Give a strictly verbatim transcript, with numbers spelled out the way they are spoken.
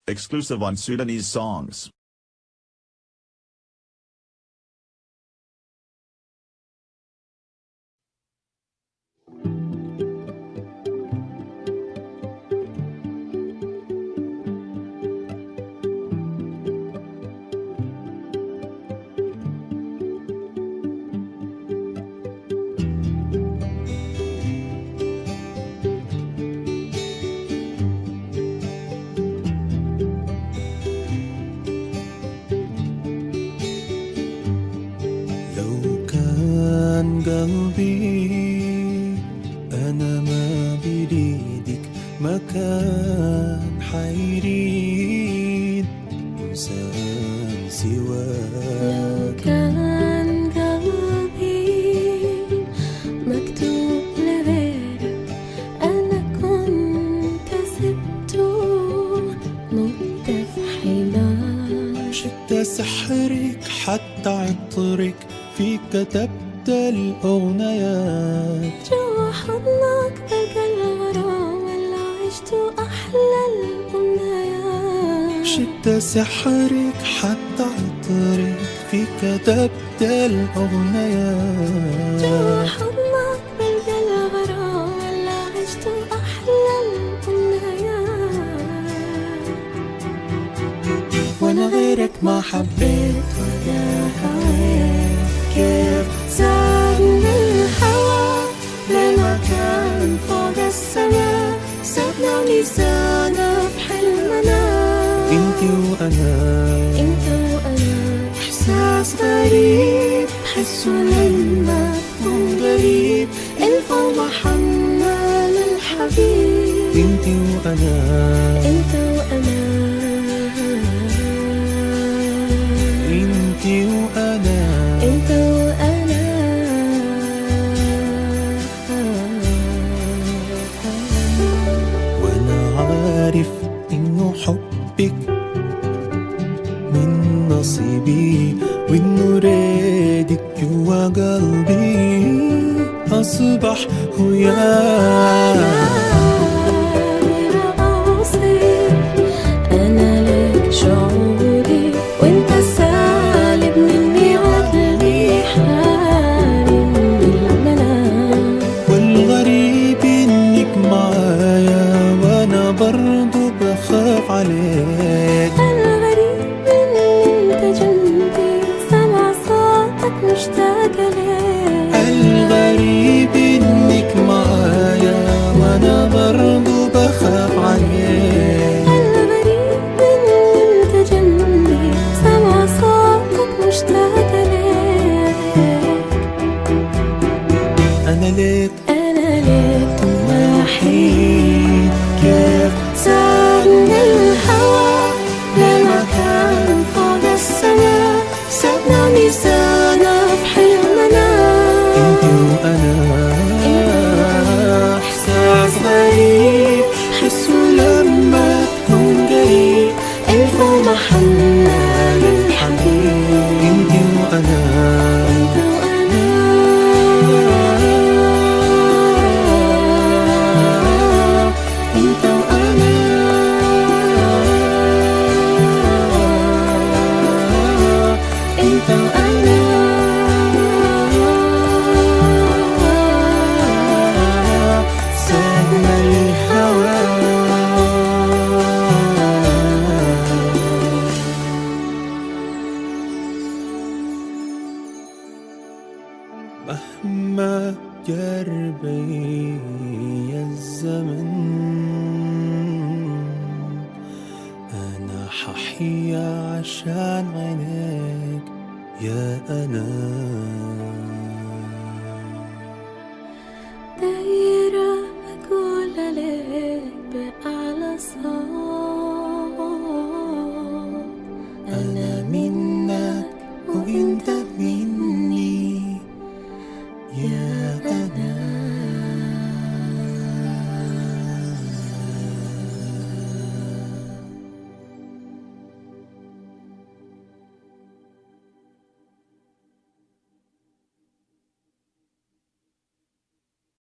Exclusive on Sudanese songs. قلبي أنا ما بريدك مكان حيريد إنسان سواك. لو كان قلبي مكتوب لغيرك أنا كنت سبته مت في حماك. شد سحرك حتى عطرك فيك كتبت الأغنيات. جوا حضنك بقى الغرام اللي عشته أحلى الأمنيات. شد سحرك حتى عطرك فيك كتبت الأغنيات. جوا حضنك بقى الغرام اللي عشته أحلى الأمنيات. وأنا غيرك ما حبيت ولا هويت. كيف زادنا الهوى لمكان فوق السماء. سابنا ميزانا في حلمنا. انت وانا انت وانا احساس غريب حسه لما تكون قريب. الفو محنا للحبيب. انت وانا انت وانا انت وانا انت وانا. وانا عارف انه حبك من نصيبي وانه ريدك جوا قلبي اصبح هياك. أنا لك شعوري وانت سالب مني عقلي حارم بالمنام. والغريب انك معايا وانا برضو بخاف عليك. الغريب ان انت جنبي سمع صوتك مشتاق ليك. الغريب انك معايا وانا برضو بخاف عليك. الغريب ان انت جنبي سمع صوتك مشتاق ليك. انا ليك أنا ليك وحيد. كيف زادنا الهوى لمكان فوق السماء. سابنا ميزانا في حلمنا. انت وانا احساس غريب حسه لما تكون قريب. الفو محنا للحبيب. انت وانا انت وانا انت وانا انت وانا سابنا الهوى. مهما جر بي الزمن أنا ححيا عشان عينيك يا أنا. دايرة أقول عليك بأعلى صوت.